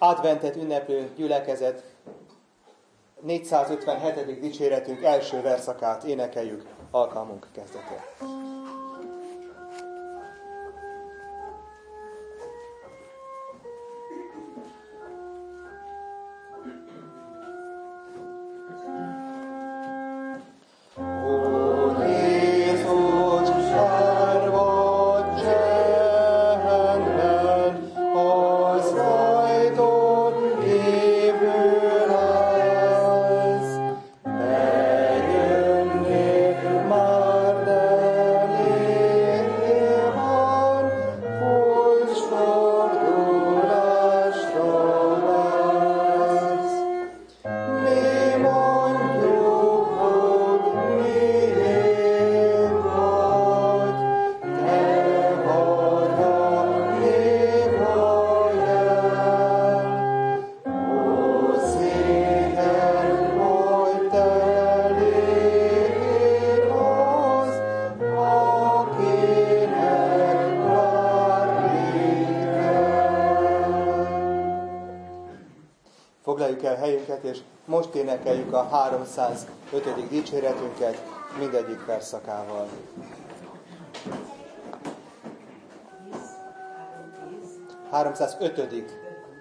Adventet ünneplő gyülekezet 457. dicséretünk első verszakát énekeljük alkalmunk kezdetén. Foglaljuk el helyünket, és most énekeljük a 305. dicséretünket mindegyik versszakával. 305.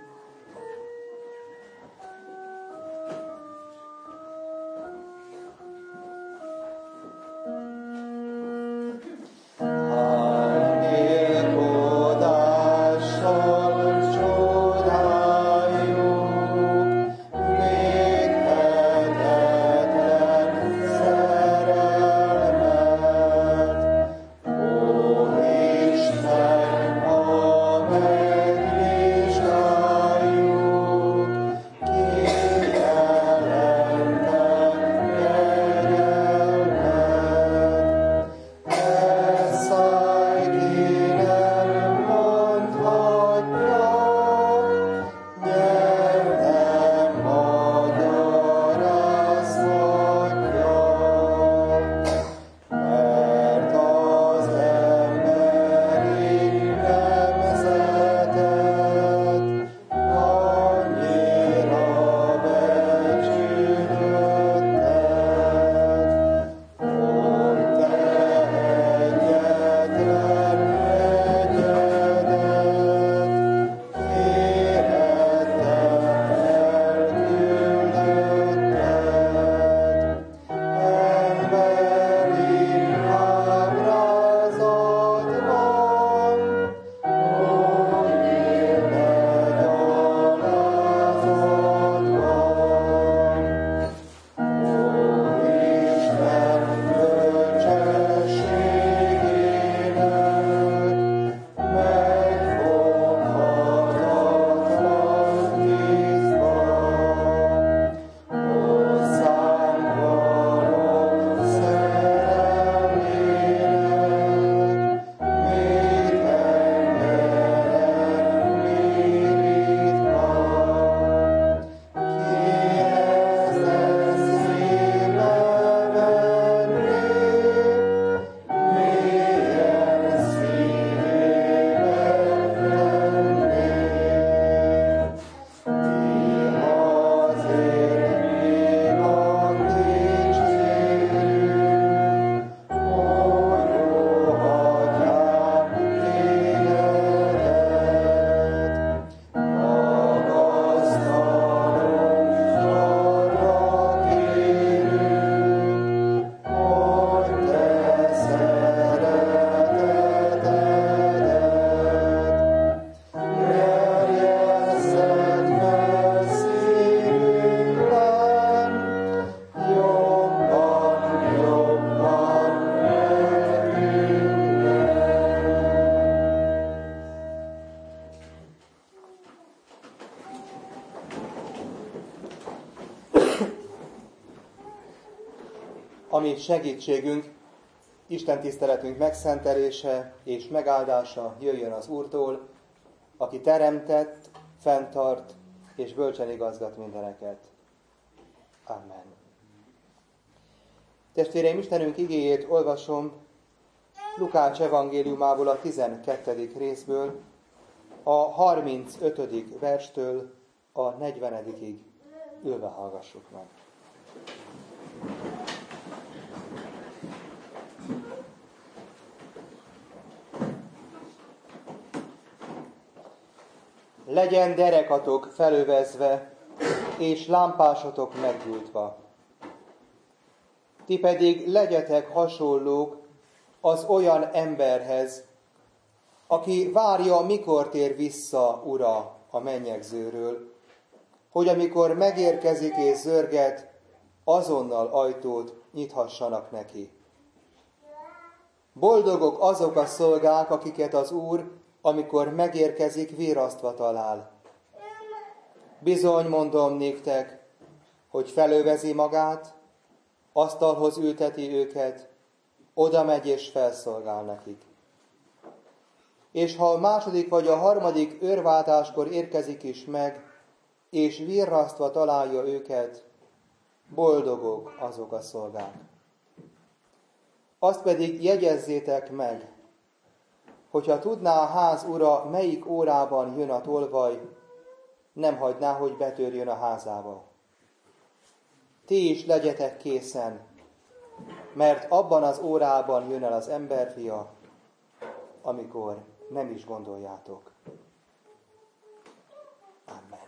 Ami segítségünk, Isten tiszteletünk megszentelése és megáldása jöjjön az Úrtól, aki teremtett, fenntart és bölcsen igazgat mindeneket. Amen. Testvéreim, Istenünk igéjét olvasom Lukács evangéliumából a 12. részből, a 35. verstől a 40-ig ülve hallgassuk meg. Legyen derekatok felövezve, és lámpásotok meggyújtva. Ti pedig legyetek hasonlók az olyan emberhez, aki várja, mikor tér vissza Ura a mennyegzőről, hogy amikor megérkezik és zörget, azonnal ajtót nyithassanak neki. Boldogok azok a szolgák, akiket az Úr, amikor megérkezik, virrasztva talál. Bizony, mondom néktek, hogy felövezi magát, asztalhoz ülteti őket, oda megy és felszolgál nekik. És ha a második vagy a harmadik őrváltáskor érkezik is meg, és virrasztva találja őket, boldogok azok a szolgák. Azt pedig jegyezzétek meg, hogyha tudná a ház ura, melyik órában jön a tolvaj, nem hagyná, hogy betörjön a házába. Ti is legyetek készen, mert abban az órában jön el az emberfia, amikor nem is gondoljátok. Amen.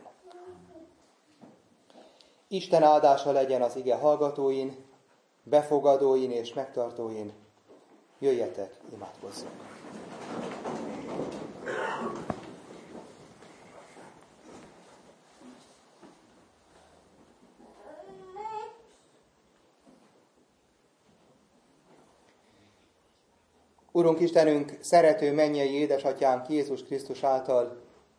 Isten áldása legyen az ige hallgatóin, befogadóin és megtartóin. Jöjjetek, imádkozzunk! Urunk Istenünk, szerető mennyei édesatyánk Jézus Krisztus által,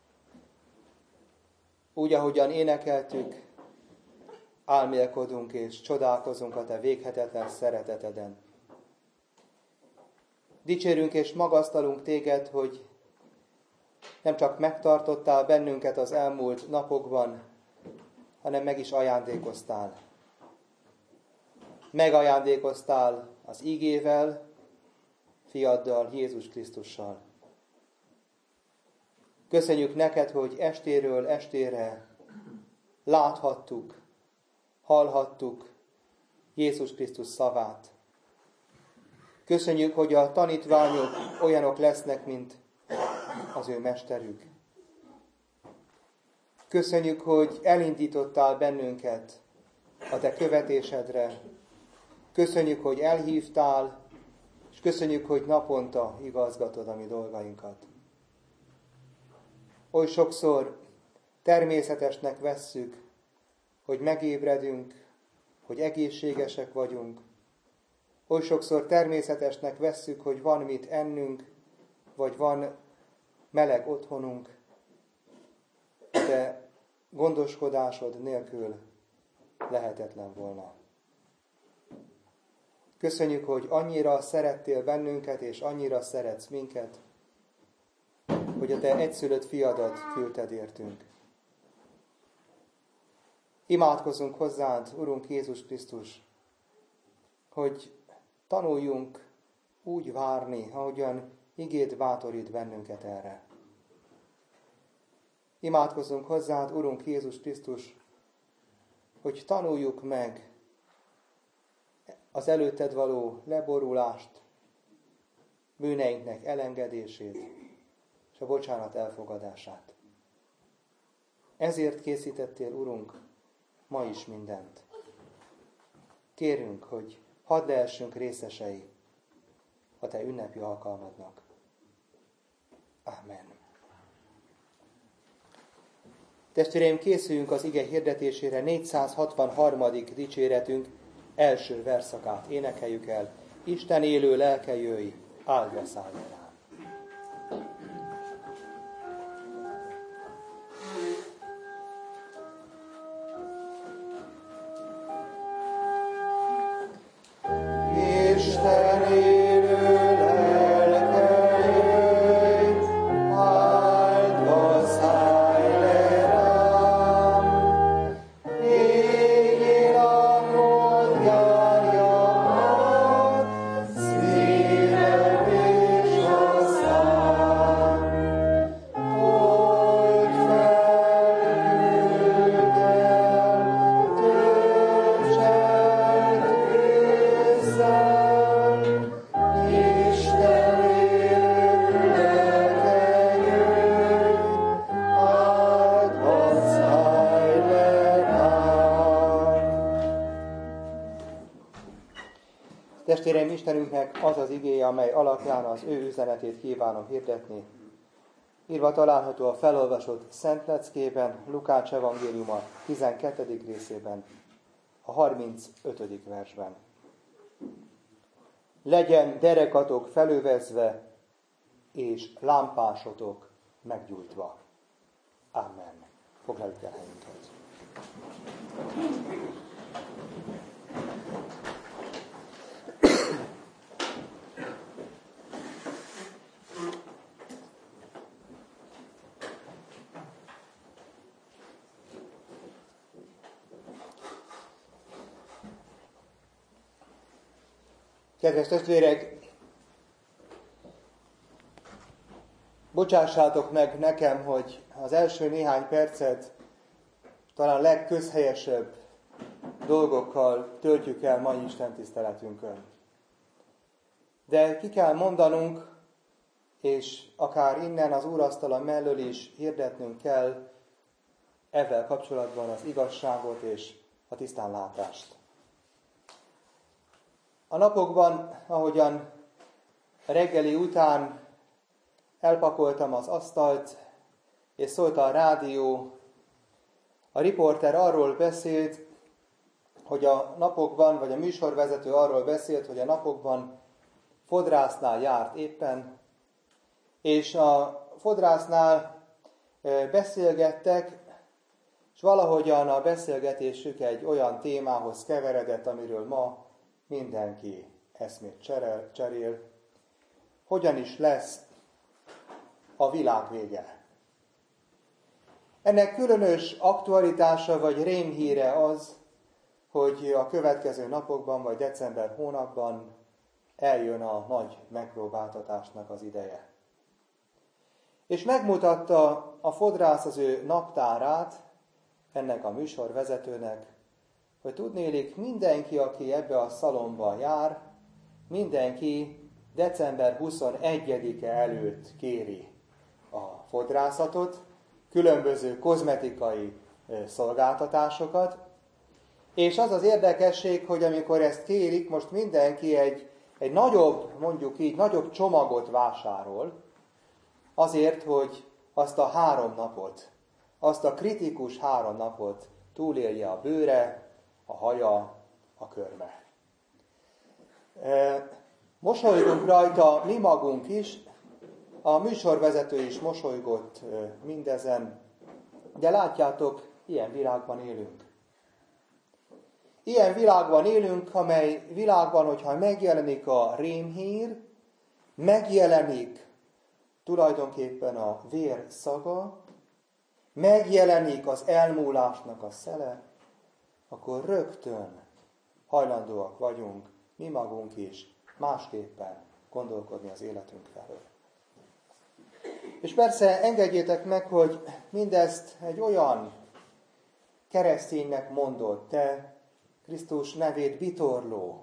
úgy, ahogyan énekeltük, álmélkodunk és csodálkozunk a Te véghetetlen szereteteden. Dicsérünk és magasztalunk Téged, hogy nem csak megtartottál bennünket az elmúlt napokban, hanem meg is ajándékoztál. Megajándékoztál az ígével, Fiaddal, Jézus Krisztussal. Köszönjük neked, hogy estéről estére láthattuk, hallhattuk Jézus Krisztus szavát. Köszönjük, hogy a tanítványok olyanok lesznek, mint az ő mesterük. Köszönjük, hogy elindítottál bennünket a te követésedre. Köszönjük, hogy elhívtál, és köszönjük, hogy naponta igazgatod a mi dolgainkat. Oly sokszor természetesnek vesszük, hogy megébredünk, hogy egészségesek vagyunk. Oly sokszor természetesnek vesszük, hogy van mit ennünk, vagy van meleg otthonunk, de gondoskodásod nélkül lehetetlen volna. Köszönjük, hogy annyira szerettél bennünket, és annyira szeretsz minket, hogy a te egyszülött fiadat küldted értünk. Imádkozzunk hozzád, Urunk Jézus Krisztus, hogy tanuljunk úgy várni, ahogyan igéd bátorít bennünket erre. Imádkozzunk hozzád, Urunk Jézus Krisztus, hogy tanuljuk meg az előtted való leborulást, bűneinknek elengedését és a bocsánat elfogadását. Ezért készítettél, Urunk, ma is mindent. Kérünk, hogy hadd lehessünk részesei a te ünnepi alkalmadnak. Amen. Testvéreim, készüljünk az ige hirdetésére. 463. dicséretünk első verszakát énekeljük el. Isten élő lelke, jöjj, áldja szállj rám. Isten élő lelke, jöjj, áldva szállj le rám. Ég iramot járja át, szívem és Testvérem, Istenünknek az az igéje, amely alapján az ő üzenetét kívánom hirdetni. Írva található a felolvasott Szent Leckében, Lukács evangéliuma 12. részében, a 35. versben. Legyen derekatok felövezve, és lámpásotok meggyújtva. Amen. Foglaljuk el helyünket. Kedves testvérek, bocsássátok meg nekem, hogy az első néhány percet talán legközhelyesebb dolgokkal töltjük el mai Isten tiszteletünkön. De ki kell mondanunk, és akár innen az úrasztala mellől is hirdetnünk kell ezzel kapcsolatban az igazságot és a tisztánlátást. A napokban, ahogyan reggeli után elpakoltam az asztalt, és szólt a rádió, a riporter arról beszélt, hogy a napokban, vagy a műsorvezető arról beszélt, hogy a napokban fodrásznál járt éppen, és a fodrásznál beszélgettek, és valahogyan a beszélgetésük egy olyan témához keveredett, amiről ma mindenki eszmét cserél. Hogyan is lesz a világ vége? Ennek különös aktualitása vagy rémhíre az, hogy a következő napokban vagy december hónapban eljön a nagy megpróbáltatásnak az ideje. És megmutatta a fodrász az ő naptárát ennek a műsorvezetőnek, hogy tudnélik mindenki, aki ebbe a szalomba jár, mindenki december 21-e előtt kéri a fodrászatot, különböző kozmetikai szolgáltatásokat, és az az érdekesség, hogy amikor ezt kérik, most mindenki egy nagyobb, mondjuk így, nagyobb csomagot vásárol, azért, hogy azt a 3 napot, azt a kritikus 3 napot túlélje a bőre, a haja, a körme. Mosolygunk rajta mi magunk is, a műsorvezető is mosolygott mindezen, de látjátok, ilyen világban élünk. Ilyen világban élünk, amely világban, hogyha megjelenik a rémhír, megjelenik tulajdonképpen a vér szaga, megjelenik az elmúlásnak a szele, akkor rögtön hajlandóak vagyunk, mi magunk is, másképpen gondolkodni az életünk felől. És persze engedjétek meg, hogy mindezt egy olyan kereszténynek mondott, te Krisztus nevét vitorló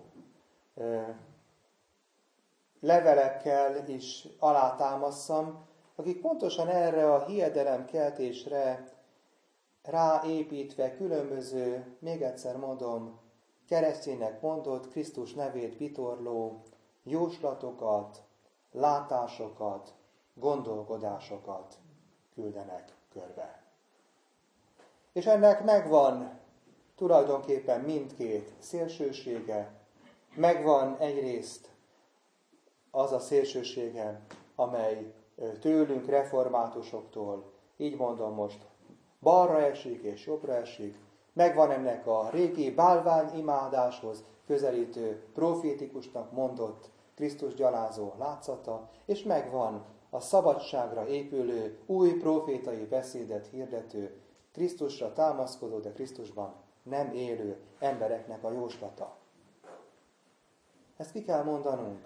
levelekkel is alátámasszam, akik pontosan erre a hiedelemkeltésre ráépítve különböző, még egyszer mondom, kereszténynek mondott, Krisztus nevét vitorló jóslatokat, látásokat, gondolkodásokat küldenek körbe. És ennek megvan tulajdonképpen mindkét szélsősége, megvan egyrészt az a szélsősége, amely tőlünk reformátusoktól, így mondom most, balra esik és jobbra esik, megvan ennek a régi bálványimádáshoz közelítő, profétikusnak mondott Krisztus gyalázó látszata, és megvan a szabadságra épülő, új profétai beszédet hirdető, Krisztusra támaszkodó, de Krisztusban nem élő embereknek a jóslata. Ezt ki kell mondanunk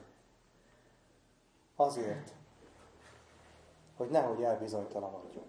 azért, hogy nehogy elbizonytalanodjunk.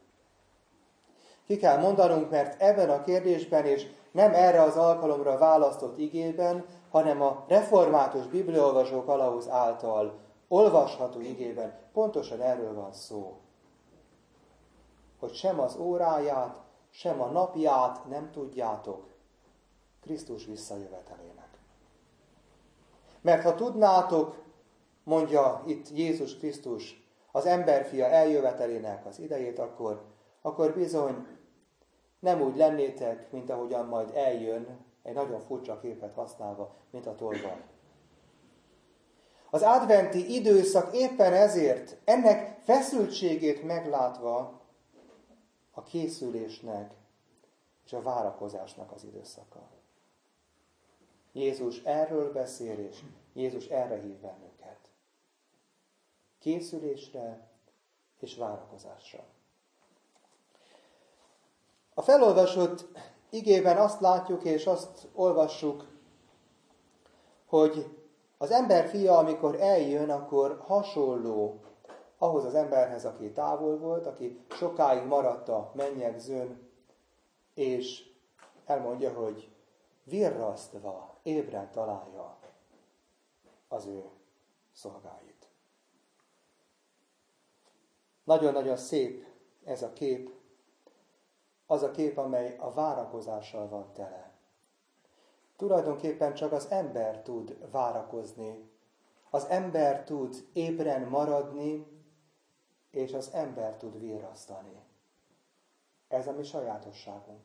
Ki kell mondanunk, mert ebben a kérdésben, és nem erre az alkalomra választott igében, hanem a református bibliaolvasó kalauz által olvasható igében pontosan erről van szó. Hogy sem az óráját, sem a napját nem tudjátok Krisztus visszajövetelének. Mert ha tudnátok, mondja itt Jézus Krisztus, az emberfia eljövetelének az idejét, akkor bizony nem úgy lennétek, mint ahogyan majd eljön, egy nagyon furcsa képet használva, mint a tolvaj. Az adventi időszak éppen ezért, ennek feszültségét meglátva, a készülésnek és a várakozásnak az időszaka. Jézus erről beszél, és Jézus erre hív bennünket. Készülésre és várakozásra. A felolvasott igében azt látjuk és azt olvassuk, hogy az ember fia, amikor eljön, akkor hasonló ahhoz az emberhez, aki távol volt, aki sokáig maradt a mennyegzőn, és elmondja, hogy virrasztva, ébren találja az ő szolgáit. Nagyon-nagyon szép ez a kép, az a kép, amely a várakozással van tele. Tulajdonképpen csak az ember tud várakozni, az ember tud ébren maradni, és az ember tud virrasztani. Ez a mi sajátosságunk.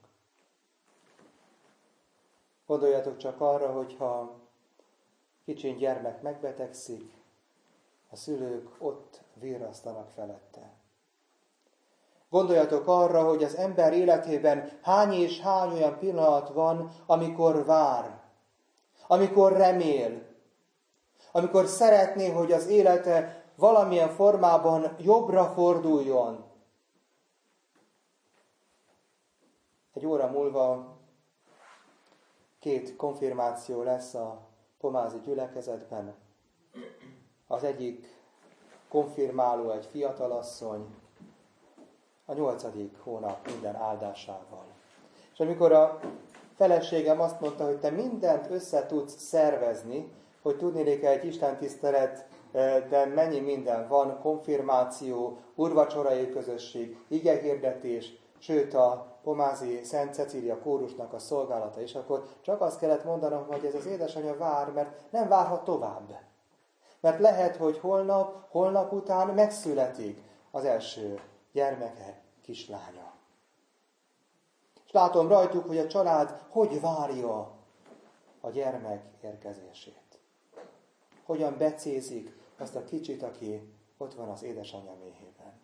Gondoljatok csak arra, hogyha kicsin gyermek megbetegszik, a szülők ott virrasztanak felette. Gondoljatok arra, hogy az ember életében hány és hány olyan pillanat van, amikor vár, amikor remél, amikor szeretné, hogy az élete valamilyen formában jobbra forduljon. Egy óra múlva 2 konfirmáció lesz a pomázi gyülekezetben. Az egyik konfirmáló egy fiatalasszony, a 8. hónap minden áldásával. És amikor a feleségem azt mondta, hogy te mindent össze tudsz szervezni, hogy tudnék egy istentisztelet, de mennyi minden van, konfirmáció, úrvacsorai közösség, igehirdetés, sőt a pomázi Szent Cecília kórusnak a szolgálata. És akkor csak azt kellett mondanom, hogy ez az édesanyja vár, mert nem várhat tovább. Mert lehet, hogy holnap után megszületik az első gyermeke, kislánya. És látom rajtuk, hogy a család hogy várja a gyermek érkezését. Hogyan becézik azt a kicsit, aki ott van az édesanyja méhében.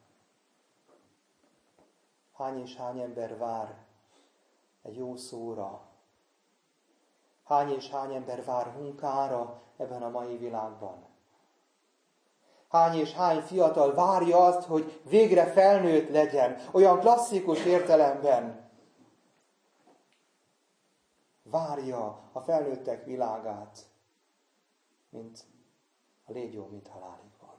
Hány és hány ember vár egy jó szóra. Hány és hány ember vár munkára ebben a mai világban. Hány és hány fiatal várja azt, hogy végre felnőtt legyen, olyan klasszikus értelemben. Várja a felnőttek világát, mint a légyó, mint halálig van.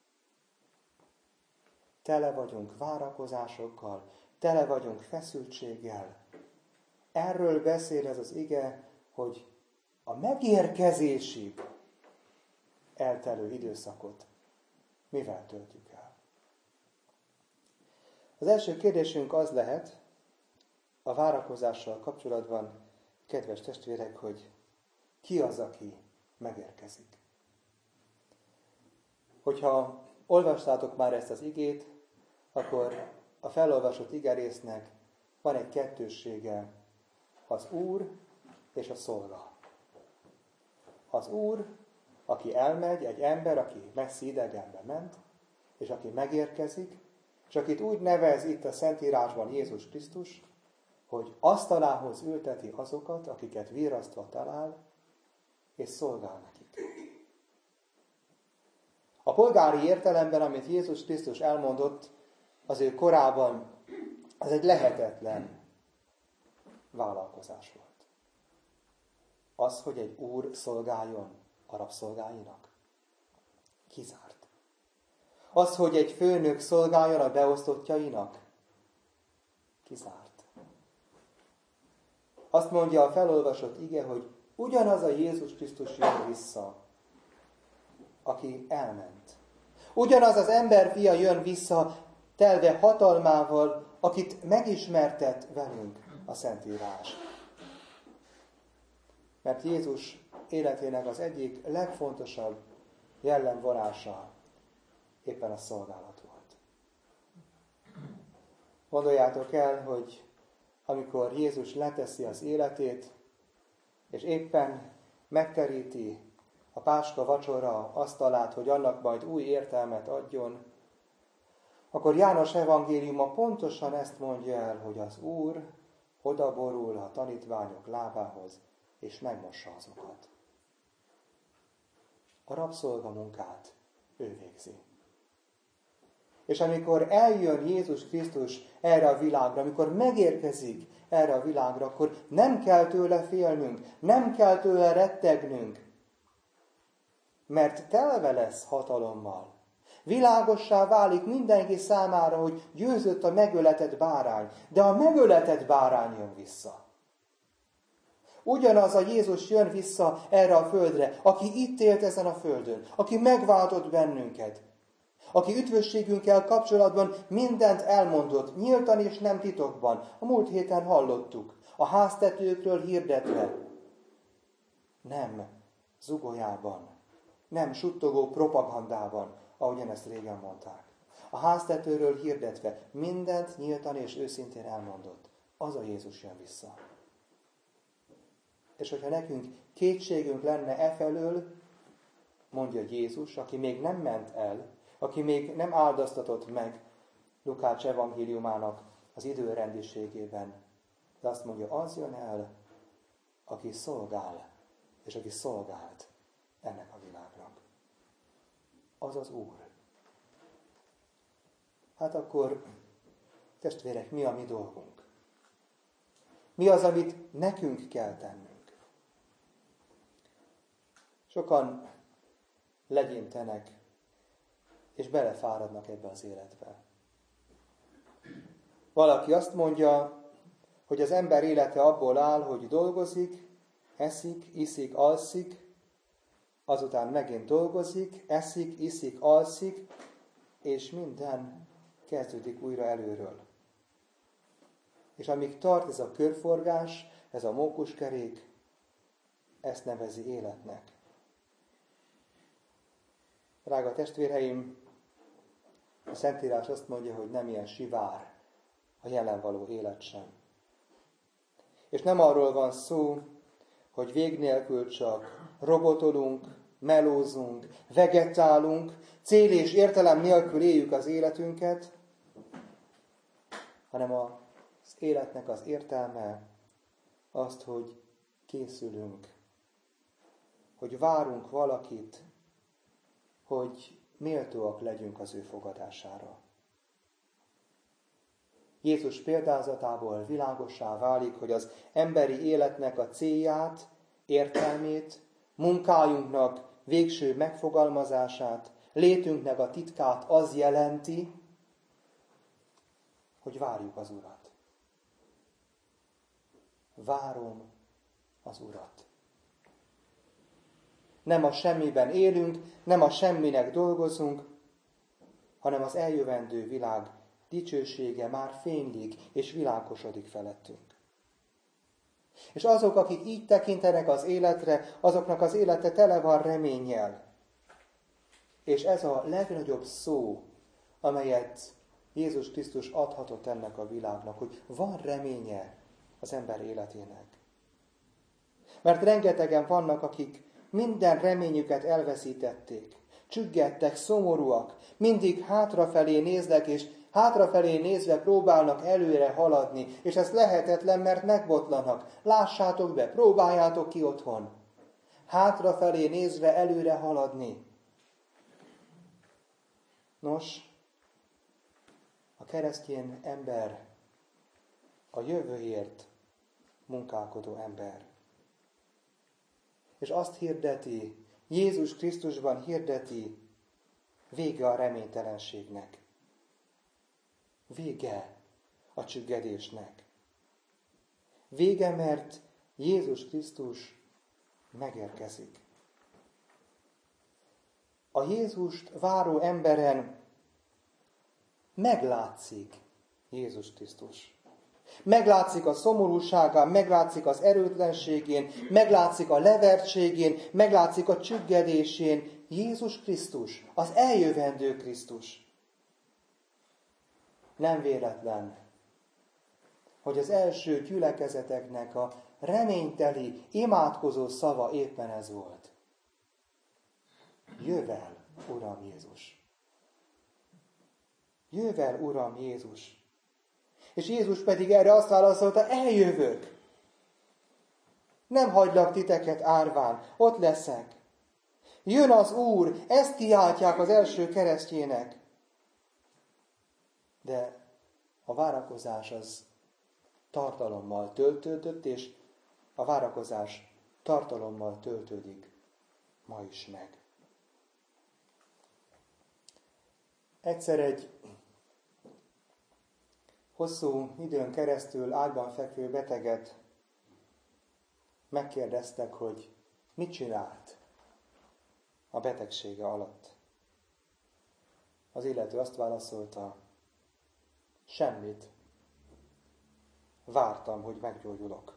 Tele vagyunk várakozásokkal, tele vagyunk feszültséggel. Erről beszél ez az ige, hogy a megérkezésig eltelő időszakot mivel töltjük el? Az első kérdésünk az lehet, a várakozással kapcsolatban, kedves testvérek, hogy ki az, aki megérkezik? Hogyha olvastátok már ezt az igét, akkor a felolvasott igerésznek van egy kettőssége, az Úr és a szolga. Az Úr, aki elmegy, egy ember, aki messzi idegenbe ment, és aki megérkezik, és akit úgy nevez itt a Szentírásban Jézus Krisztus, hogy asztalához ülteti azokat, akiket virrasztva talál, és szolgál nekik. A polgári értelemben, amit Jézus Krisztus elmondott az ő korában, az egy lehetetlen vállalkozás volt. Az, hogy egy úr szolgáljon a rabszolgáinak, kizárt. Az, hogy egy főnök szolgáljon a beosztottjainak, kizárt. Azt mondja a felolvasott ige, hogy ugyanaz a Jézus Krisztus jön vissza, aki elment. Ugyanaz az emberfia jön vissza, telve hatalmával, akit megismertet velünk a Szentírás. Mert Jézus életének az egyik legfontosabb jellemvonása éppen a szolgálat volt. Gondoljátok el, hogy amikor Jézus leteszi az életét, és éppen megteríti a páska vacsora asztalát, hogy annak majd új értelmet adjon, akkor János evangéliuma pontosan ezt mondja el, hogy az Úr odaborul a tanítványok lábához, és megmossa azokat. A rabszolgamunkát ő végzi. És amikor eljön Jézus Krisztus erre a világra, amikor megérkezik erre a világra, akkor nem kell tőle félnünk, nem kell tőle rettegnünk, mert telve lesz hatalommal. Világossá válik mindenki számára, hogy győzött a megöletett bárány, de a megöletett bárány jön vissza. Ugyanaz a Jézus jön vissza erre a földre, aki itt élt ezen a földön, aki megváltott bennünket, aki üdvösségünkkel kapcsolatban mindent elmondott, nyíltan és nem titokban. A múlt héten hallottuk, a háztetőkről hirdetve. Nem zugolyában, nem suttogó propagandában, ahogyan ezt régen mondták. A háztetőről hirdetve mindent nyíltan és őszintén elmondott. Az a Jézus jön vissza. És hogyha nekünk kétségünk lenne efelől, mondja Jézus, aki még nem ment el, aki még nem áldoztatott meg Lukács evangéliumának az időrendiségében, de azt mondja, az jön el, aki szolgál, és aki szolgált ennek a világnak. Az az Úr. Hát akkor, testvérek, mi a mi dolgunk? Mi az, amit nekünk kell tennünk? Sokan legyintenek, és belefáradnak ebbe az életbe. Valaki azt mondja, hogy az ember élete abból áll, hogy dolgozik, eszik, iszik, alszik, azután megint dolgozik, eszik, iszik, alszik, és minden kezdődik újra előről. És amíg tart ez a körforgás, ez a mókuskerék, ezt nevezi életnek. Drága testvéreim, a Szentírás azt mondja, hogy nem ilyen sivár a jelen való élet sem. És nem arról van szó, hogy vég nélkül csak robotolunk, melózunk, vegetálunk, cél és értelem nélkül éljük az életünket, hanem az életnek az értelme azt, hogy készülünk, hogy várunk valakit, hogy méltóak legyünk az ő fogadására. Jézus példázatából világossá válik, hogy az emberi életnek a célját, értelmét, munkájunknak végső megfogalmazását, létünknek a titkát az jelenti, hogy várjuk az Urat. Várom az Urat. Nem a semmiben élünk, nem a semminek dolgozunk, hanem az eljövendő világ dicsősége már fénylik és világosodik felettünk. És azok, akik így tekintenek az életre, azoknak az élete tele van reménnyel. És ez a legnagyobb szó, amelyet Jézus Krisztus adhatott ennek a világnak, hogy van reménye az ember életének. Mert rengetegen vannak, akik minden reményüket elveszítették, csüggettek, szomorúak, mindig hátrafelé néznek, és hátrafelé nézve próbálnak előre haladni, és ez lehetetlen, mert megbotlanak. Lássátok be, próbáljátok ki otthon. Hátrafelé nézve előre haladni. Nos, a keresztény ember a jövőért munkálkodó ember. És azt hirdeti, Jézus Krisztusban hirdeti, vége a reménytelenségnek. Vége a csüggedésnek. Vége, mert Jézus Krisztus megérkezik. A Jézust váró emberen meglátszik Jézus Krisztus. Meglátszik a szomorúságán, meglátszik az erőtlenségén, meglátszik a levertségén, meglátszik a csüggedésén Jézus Krisztus, az eljövendő Krisztus. Nem véletlen, hogy az első gyülekezeteknek a reményteli, imádkozó szava éppen ez volt. Jövel, Uram Jézus! Jövel, Uram Jézus! És Jézus pedig erre azt válaszolta, eljövök! Nem hagylak titeket árván, ott leszek. Jön az Úr, ezt kiáltják az első keresztjének. De a várakozás az tartalommal töltődött, és a várakozás tartalommal töltődik ma is meg. Egyszer egy hosszú időn keresztül ágyban fekvő beteget megkérdeztek, hogy mit csinált a betegsége alatt. Az illető azt válaszolta, semmit. Vártam, hogy meggyógyulok.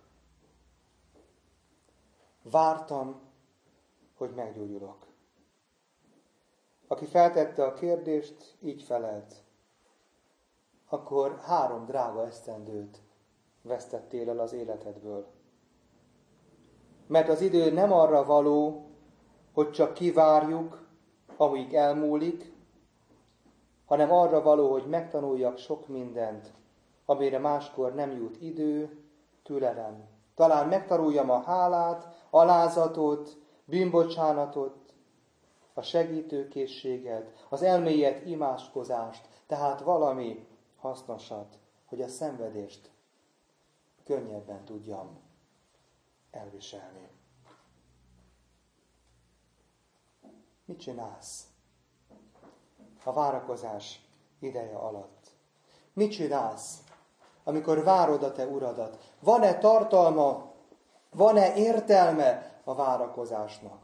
Vártam, hogy meggyógyulok. Aki feltette a kérdést, így felelt. Akkor 3 drága esztendőt vesztettél el az életedből. Mert az idő nem arra való, hogy csak kivárjuk, amíg elmúlik, hanem arra való, hogy megtanuljak sok mindent, amire máskor nem jut idő, türelem. Talán megtanuljam a hálát, alázatot, bűnbocsánatot, a segítőkészséget, az elmélyett imáskozást, tehát valami hasznosat, hogy a szenvedést könnyebben tudjam elviselni. Mit csinálsz a várakozás ideje alatt? Mit csinálsz, amikor várod a te uradat? Van-e tartalma, van-e értelme a várakozásnak?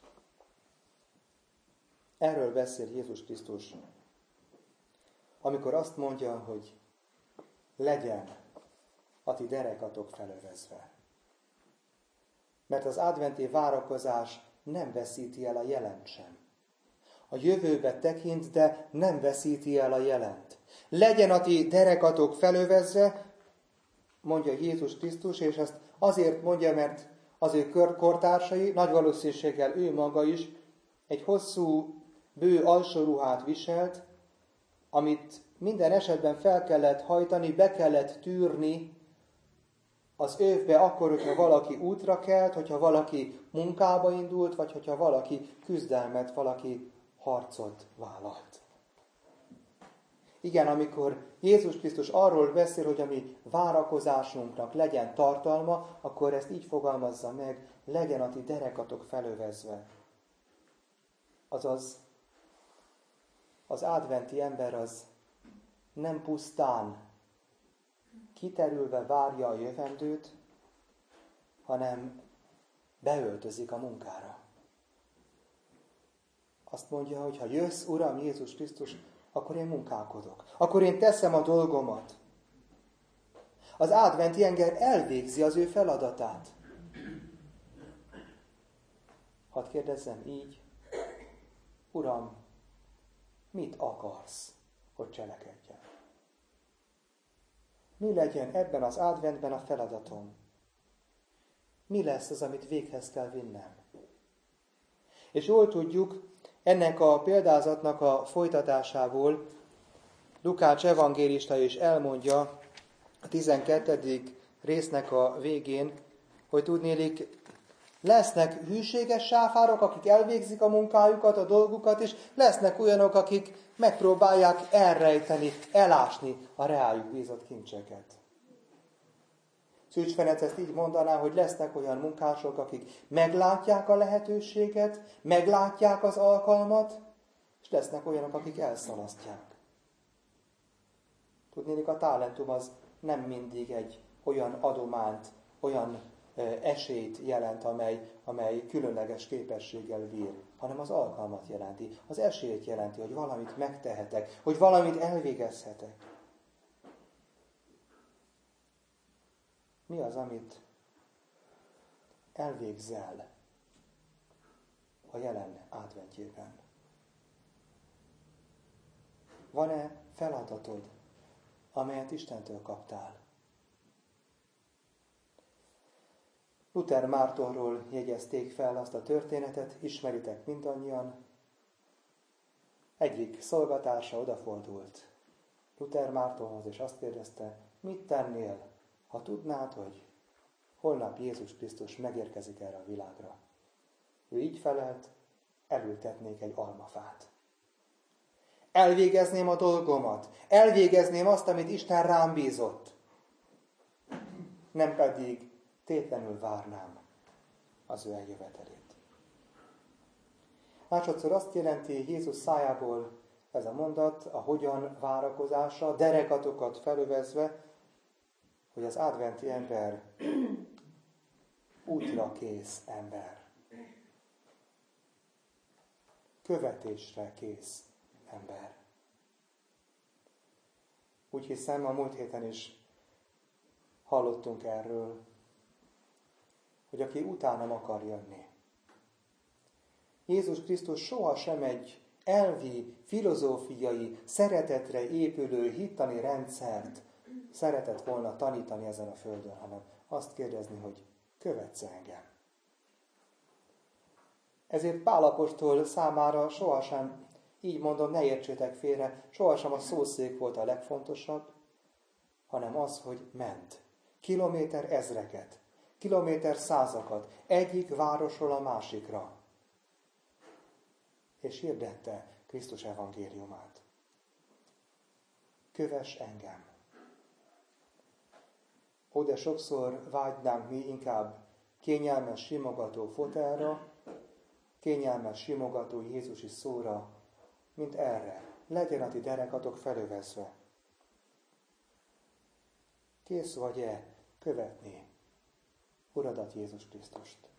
Erről beszél Jézus Krisztus, amikor azt mondja, hogy legyen a ti derekatok felövezve. Mert az adventi várakozás nem veszíti el a jelent sem. A jövőbe tekint, de nem veszíti el a jelent. Legyen a ti derekatok felövezve, mondja Jézus Krisztus, és ezt azért mondja, mert az ő kortársai, nagy valószínűséggel ő maga is egy hosszú, bő alsóruhát viselt, amit minden esetben fel kellett hajtani, be kellett tűrni az övbe akkor, hogyha valaki útra kelt, hogyha valaki munkába indult, vagy hogyha valaki küzdelmet, valaki harcot vállalt. Igen, amikor Jézus Krisztus arról beszél, hogy a mi várakozásunknak legyen tartalma, akkor ezt így fogalmazza meg, legyen a ti derekatok felövezve. Azaz, az adventi ember az nem pusztán kiterülve várja a jövendőt, hanem beöltözik a munkára. Azt mondja, hogy ha jössz, Uram Jézus Krisztus, akkor én munkálkodok. Akkor én teszem a dolgomat. Az adventi ember elvégzi az ő feladatát. Hadd kérdezzem így, Uram, mit akarsz, hogy cselekedjen? Mi legyen ebben az adventben a feladatom? Mi lesz az, amit véghez kell vinnem? És jól tudjuk, ennek a példázatnak a folytatásából Lukács evangélista is elmondja a 12. résznek a végén, hogy tudnélik, lesznek hűséges sáfárok, akik elvégzik a munkájukat, a dolgukat, és lesznek olyanok, akik megpróbálják elrejteni, elásni a rájuk bízott kincseket. Szűcs Ferenc ezt így mondaná, hogy lesznek olyan munkások, akik meglátják a lehetőséget, meglátják az alkalmat, és lesznek olyanok, akik elszalasztják. Tudnélik, a talentum az nem mindig egy olyan adományt, olyan esélyt jelent, amely különleges képességgel bír, hanem az alkalmat jelenti, az esélyt jelenti, hogy valamit megtehetek, hogy valamit elvégezhetek. Mi az, amit elvégzel a jelen adventjében? Van-e feladatod, amelyet Istentől kaptál? Luther Mártonról jegyezték fel azt a történetet, ismeritek mindannyian. Egyik szolgatársa odafordult Luther Mártonhoz, és azt kérdezte, mit tennél, ha tudnád, hogy holnap Jézus Krisztus megérkezik erre a világra? Ő így felelt, elültetnék egy almafát. Elvégezném a dolgomat, elvégezném azt, amit Isten rám bízott. Nem pedig tétlenül várnám az ő eljövetelét. Másodszor azt jelenti Jézus szájából ez a mondat, a hogyan várakozása, derekatokat felövezve, hogy az adventi ember útra kész ember. Követésre kész ember. Úgy hiszem, a múlt héten is hallottunk erről, hogy aki utánam akar jönni. Jézus Krisztus sohasem egy elvi, filozófiai, szeretetre épülő, hittani rendszert szeretett volna tanítani ezen a földön, hanem azt kérdezni, hogy követsz engem. Ezért Pál apostol számára sohasem, így mondom, ne értsétek félre, sohasem a szószék volt a legfontosabb, hanem az, hogy ment. Kilométer ezreket, kilométer százakat, egyik városról a másikra. És hirdette Krisztus evangéliumát. Kövess engem. Ó, de sokszor vágynánk mi inkább kényelmes, simogató fotelra, kényelmes, simogató Jézusi szóra, mint erre. Legyen a ti derekatok felövezve. Kész vagy-e követni Uradat Jézus Krisztust?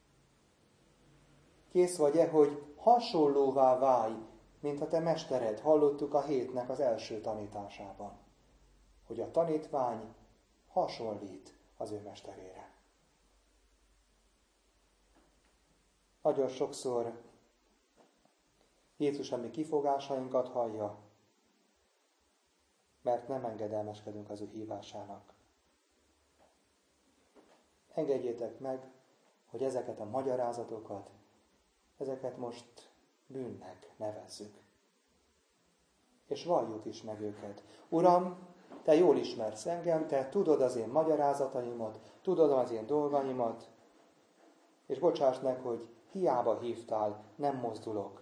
Kész vagy-e, hogy hasonlóvá válj, mint a te mestered? Hallottuk a hétnek az első tanításában, hogy a tanítvány hasonlít az ő mesterére. Nagyon sokszor Jézus a mi kifogásainkat hallja, mert nem engedelmeskedünk az ő hívásának. Engedjétek meg, hogy ezeket a magyarázatokat, ezeket most bűnnek nevezzük. És valljuk is meg őket. Uram, te jól ismersz engem, te tudod az én magyarázataimat, tudod az én dolgaimat, és bocsáss meg, hogy hiába hívtál, nem mozdulok.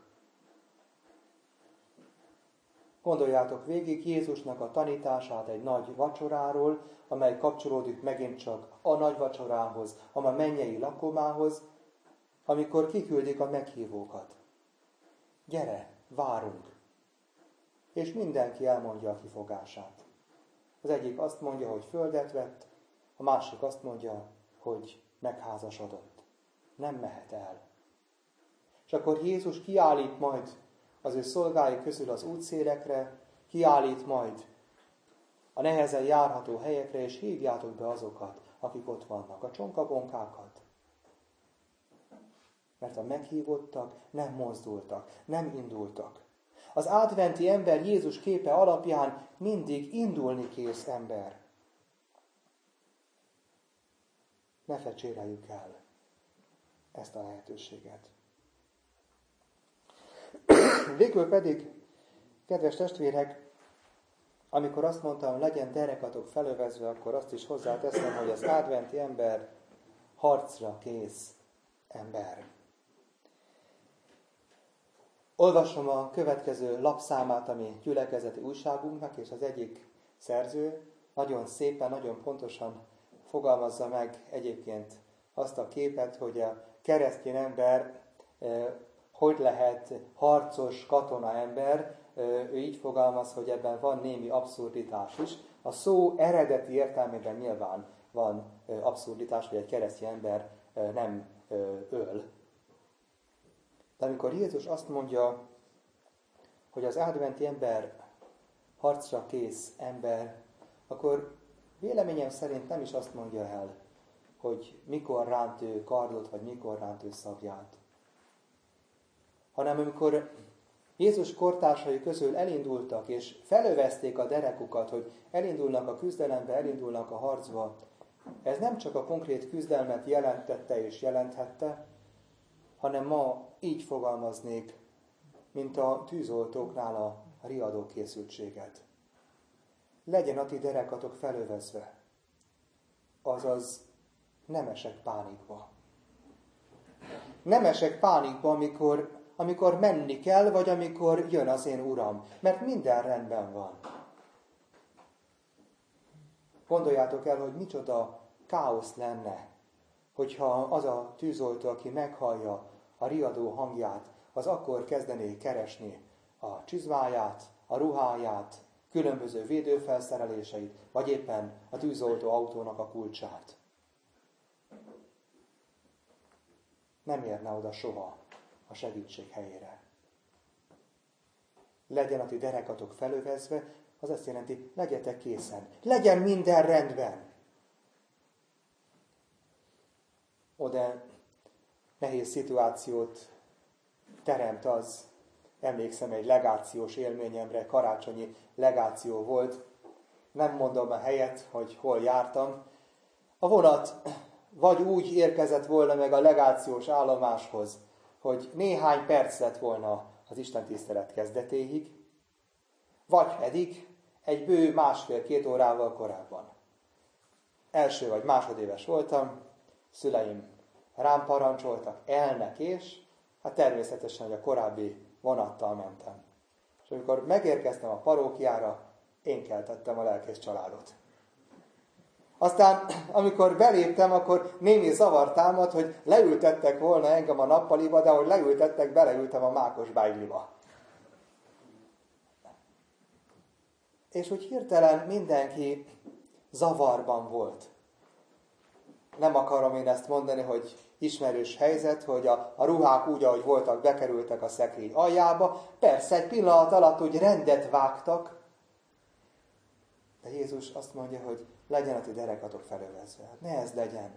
Gondoljátok végig Jézusnak a tanítását egy nagy vacsoráról, amely kapcsolódik megint csak a nagy vacsorához, a mennyei lakomához, amikor kiküldik a meghívókat. Gyere, várunk! És mindenki elmondja a kifogását. Az egyik azt mondja, hogy földet vett, a másik azt mondja, hogy megházasodott. Nem mehet el. És akkor Jézus kiállít majd az ő szolgái közül az útszélekre, kiállít majd a nehezen járható helyekre, és hívjátok be azokat, akik ott vannak, a csonkabonkákat. Mert a meghívottak nem mozdultak, nem indultak. Az adventi ember Jézus képe alapján mindig indulni kész ember. Ne fecséreljük el ezt a lehetőséget. Végül pedig, kedves testvérek, amikor azt mondtam, legyen derekatok felövezve, akkor azt is hozzáteszem, hogy az adventi ember harcra kész ember. Olvasom a következő lapszámát a mi gyülekezeti újságunknak, és az egyik szerző nagyon szépen, nagyon pontosan fogalmazza meg egyébként azt a képet, hogy a keresztény ember hogy lehet harcos katona ember. Ő így fogalmaz, hogy ebben van némi abszurditás is. A szó eredeti értelmében nyilván van abszurditás, hogy egy keresztény ember nem öl. De amikor Jézus azt mondja, hogy az adventi ember harcra kész ember, akkor véleményem szerint nem is azt mondja el, hogy mikor ránt ő kardot, vagy mikor ránt ő szabját. Hanem amikor Jézus kortársai közül elindultak, és felövezték a derekukat, hogy elindulnak a küzdelembe, elindulnak a harcba, ez nem csak a konkrét küzdelmet jelentette és jelenthette, hanem ma így fogalmaznék, mint a tűzoltóknál a riadó készültséget. Legyen a ti derekatok felövezve, azaz nem esek pánikba. Nem esek pánikba, amikor menni kell, vagy amikor jön az én Uram, mert minden rendben van. Gondoljátok el, hogy micsoda káosz lenne, hogyha az a tűzoltó, aki meghallja a riadó hangját, az akkor kezdené keresni a csizmáját, a ruháját, különböző védőfelszereléseit, vagy éppen a tűzoltó autónak a kulcsát. Nem érne oda soha a segítség helyére. Legyen a ti derekatok felövezve, az azt jelenti, legyetek készen. Legyen minden rendben. Oda nehéz szituációt teremt az, emlékszem egy legációs élményemre, karácsonyi legáció volt. Nem mondom a helyet, hogy hol jártam. A vonat vagy úgy érkezett volna meg a legációs állomáshoz, hogy néhány perc lett volna az istentisztelet kezdetéig, vagy pedig egy bő 1,5-2 órával korábban. Első vagy másodéves voltam, szüleim rám parancsoltak, elnek, és hát természetesen, hogy a korábbi vonattal mentem. És amikor megérkeztem a parókiára, én keltettem a lelkész családot. Aztán, amikor beléptem, akkor némi zavar támad, hogy leültettek volna engem a nappaliba, de ahogy leültettek, beleültem a mákos bájliba. És úgy hirtelen mindenki zavarban volt. Nem akarom én ezt mondani, hogy ismerős helyzet, hogy a ruhák úgy, ahogy voltak, bekerültek a szekrény aljába. Persze, egy pillanat alatt úgy rendet vágtak, de Jézus azt mondja, hogy legyen a ti derekatok felövezve. Hát ne ez legyen.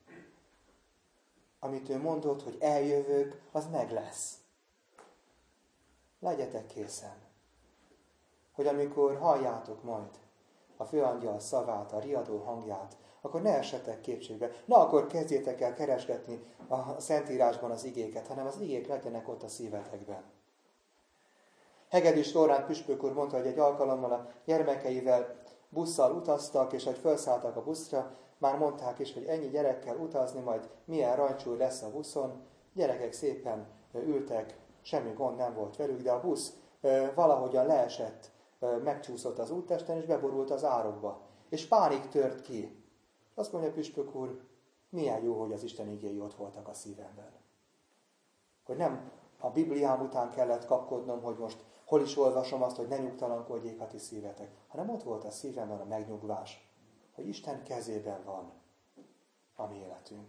Amit ő mondott, hogy eljövök, az meg lesz. Legyetek készen, hogy amikor halljátok majd a főangyal szavát, a riadó hangját, akkor ne essetek kétségbe. Na akkor kezdjétek el keresgetni a Szentírásban az igéket, hanem az igék legyenek ott a szívetekben. Hegedűs Loránd püspök úr mondta, hogy egy alkalommal a gyermekeivel busszal utaztak, és hogy felszálltak a buszra, már mondták is, hogy ennyi gyerekkel utazni, majd milyen rancsúly lesz a buszon. Gyerekek szépen ültek, semmi gond nem volt velük, de a busz valahogyan leesett, megcsúszott az úttesten, és beborult az árokba. És pánik tört ki. Azt mondja a püspök úr, milyen jó, hogy az Isten igéi ott voltak a szívemben. Hogy nem a Bibliám után kellett kapkodnom, hogy most hol is olvasom azt, hogy ne nyugtalankodjék a ti szívetek, hanem ott volt a szívemben a megnyugvás, hogy Isten kezében van a mi életünk.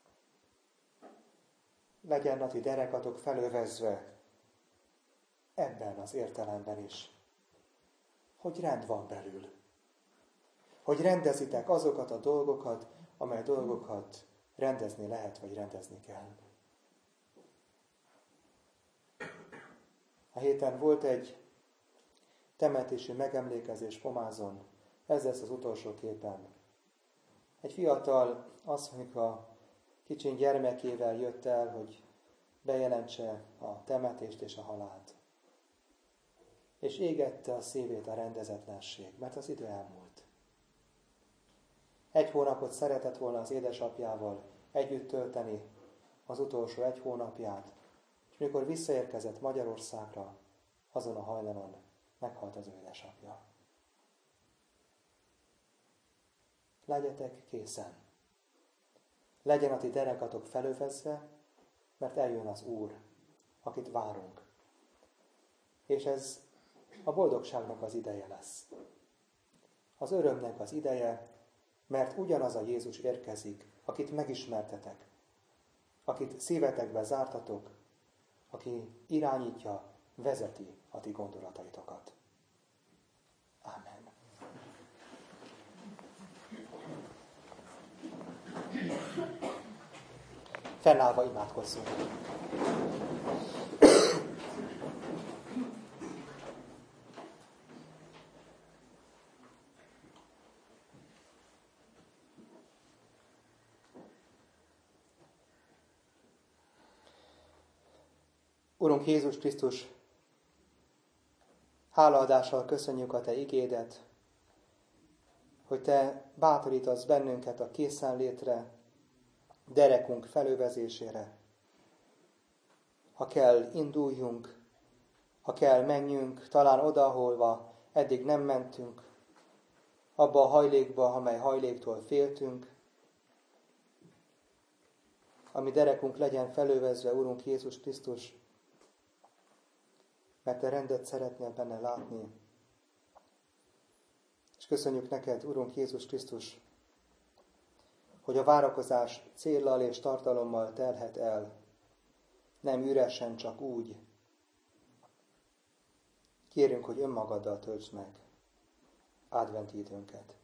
Legyen a ti derekatok felövezve ebben az értelemben is, hogy rend van belül. Hogy rendezitek azokat a dolgokat, amely dolgokat rendezni lehet, vagy rendezni kell. A héten volt egy temetési megemlékezés Pomázon, ez lesz az utolsó képen. Egy fiatal asszonyka kicsin gyermekével jött el, hogy bejelentse a temetést és a halált. És égette a szívét a rendezetlenség, mert az idő elmúlt. 1 hónapot szeretett volna az édesapjával együtt tölteni, az utolsó 1 hónapját, és mikor visszaérkezett Magyarországra, azon a hajnalon meghalt az ő édesapja. Legyetek készen. Legyen a ti derekatok felövezve, mert eljön az Úr, akit várunk. És ez a boldogságnak az ideje lesz. Az örömnek az ideje, mert ugyanaz a Jézus érkezik, akit megismertetek, akit szívetekbe zártatok, aki irányítja, vezeti a ti gondolataitokat. Ámen. Fennállva imádkozzunk. Urunk Jézus Krisztus, hálaadással köszönjük a Te igédet, hogy Te bátorítasz bennünket a készenlétre, derekunk felövezésére. Ha kell, induljunk, ha kell, menjünk, talán oda, ahova eddig nem mentünk, abba a hajlékba, amely hajléktól féltünk, ami derekunk legyen felövezve, Urunk Jézus Krisztus, mert Te rendet szeretnél benne látni. És köszönjük neked, Urunk Jézus Krisztus, hogy a várakozás céllal és tartalommal telhet el, nem üresen, csak úgy. Kérünk, hogy önmagaddal töltsd meg adventi időnket.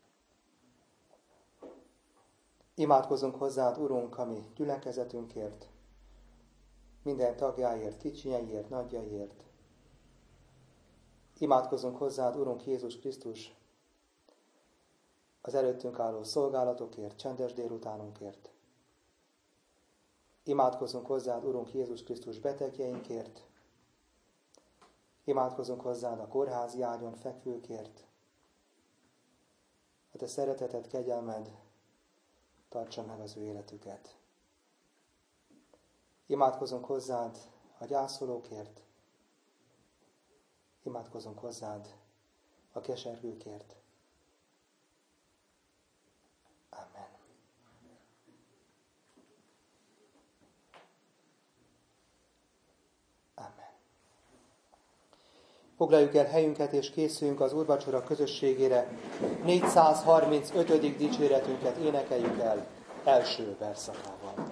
Imádkozunk hozzád, Urunk, a mi gyülekezetünkért, minden tagjáért, kicsinyeiért, nagyjaiért. Imádkozunk hozzád, Urunk Jézus Krisztus, az előttünk álló szolgálatokért, csendes délutánunkért. Imádkozunk hozzád, Urunk Jézus Krisztus, betegjeinkért. Imádkozunk hozzád a kórházi ágyon fekvőkért. A Te szereteted, kegyelmed tartsa meg az ő életüket. Imádkozunk hozzád a gyászolókért. Imádkozunk hozzád a kesergőkért. Amen. Amen. Foglaljuk el helyünket és készüljünk az úrvacsora közösségére. 435. dicséretünket énekeljük el első versszakával.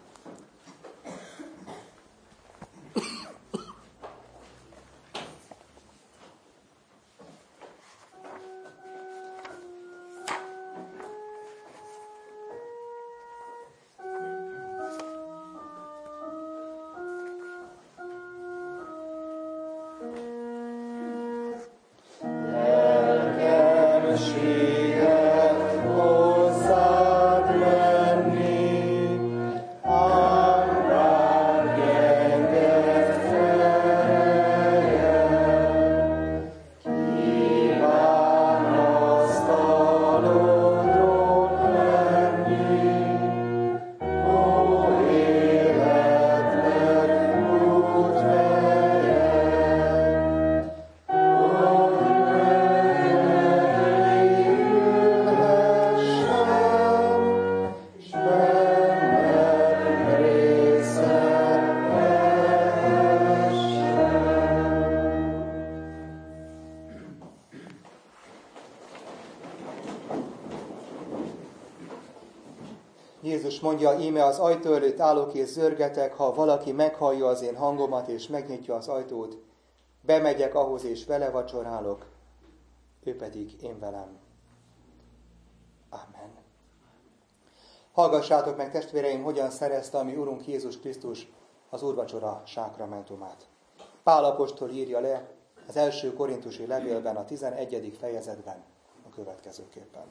Jézus mondja, íme az ajtó előtt állok és zörgetek, ha valaki meghallja az én hangomat és megnyitja az ajtót, bemegyek ahhoz és vele vacsorálok, ő pedig én velem. Amen. Hallgassátok meg, testvéreim, hogyan szerezte a mi Urunk Jézus Krisztus az úrvacsora sákramentumát. Pál apostol írja le az első korintusi levélben, a 11. fejezetben a következőképpen.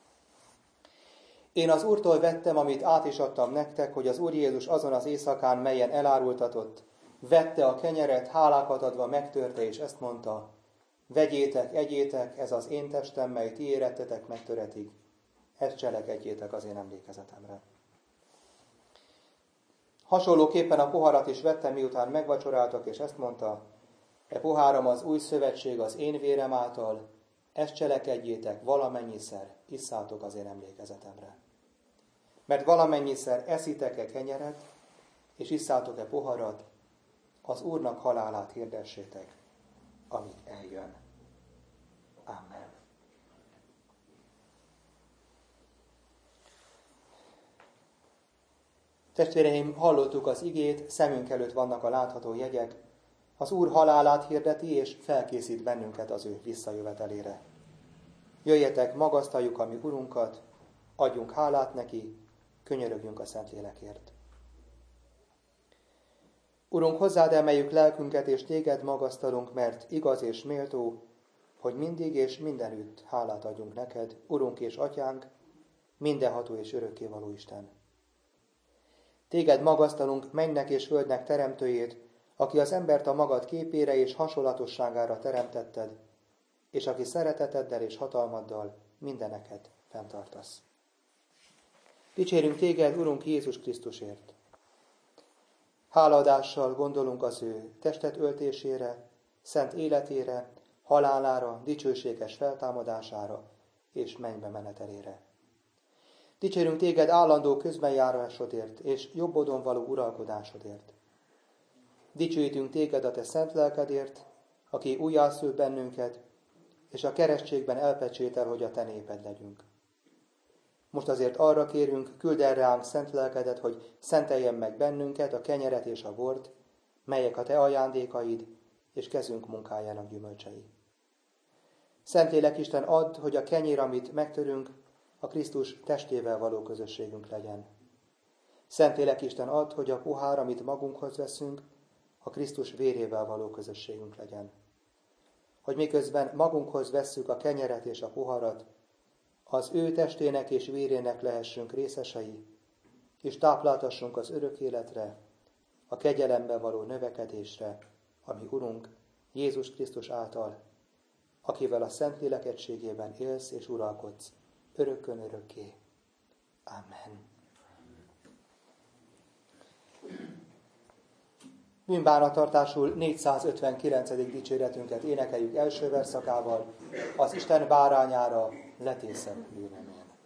Én az Úrtól vettem, amit át is adtam nektek, hogy az Úr Jézus azon az éjszakán, melyen elárultatott, vette a kenyeret, hálákat adva megtörte, és ezt mondta, vegyétek, egyétek, ez az én testem, mely ti érettetek megtöretig, ezt cselekedjétek az én emlékezetemre. Hasonlóképpen a poharat is vettem, miután megvacsoráltak, és ezt mondta, e poháram az új szövetség az én vérem által, ezt cselekedjétek valamennyiszer, isszátok az én emlékezetemre. Mert valamennyiszer eszitek-e kenyeret, és isszátok-e poharat, az Úrnak halálát hirdessétek, amíg eljön. Amen. Testvéreim, hallottuk az igét, szemünk előtt vannak a látható jegyek. Az Úr halálát hirdeti, és felkészít bennünket az ő visszajövetelére. Jöjjetek, magasztaljuk a mi Urunkat, adjunk hálát neki, könyörögjünk a Szentlélekért. Urunk, hozzád emeljük lelkünket, és téged magasztalunk, mert igaz és méltó, hogy mindig és mindenütt hálát adjunk neked, Urunk és Atyánk, mindenható és örökkévaló Isten. Téged magasztalunk, mennynek és földnek teremtőjét, aki az embert a magad képére és hasonlatosságára teremtetted, és aki szereteteddel és hatalmaddal mindeneket fenntartasz. Dicsérünk téged, Urunk Jézus Krisztusért. Hálaadással gondolunk az ő testet öltésére, szent életére, halálára, dicsőséges feltámadására és mennybe menetelére. Dicsérünk téged állandó közbenjárásodért és jobbodon való uralkodásodért. Dicsőítünk téged a te szent lelkedért, aki újjászül bennünket, és a keresztségben elpecsétel, hogy a te néped legyünk. Most azért arra kérünk, küld el ránk szent lelkedet, hogy szenteljen meg bennünket, a kenyeret és a bort, melyek a te ajándékaid, és kezünk munkájának gyümölcsei. Szentlélek Isten, add, hogy a kenyér, amit megtörünk, a Krisztus testével való közösségünk legyen. Szentlélek Isten, add, hogy a pohár, amit magunkhoz veszünk, a Krisztus vérével való közösségünk legyen. Hogy miközben magunkhoz vesszük a kenyeret és a poharat, az ő testének és vérének lehessünk részesei, és tápláltassunk az örök életre, a kegyelemben való növekedésre, ami Urunk Jézus Krisztus által, akivel a Szentlélek egységében élsz és uralkodsz, örökkön örökké. Amen. Bűnbánattartásul 459. dicséretünket énekeljük első verszakával, az Isten bárányára letészem bűnömén.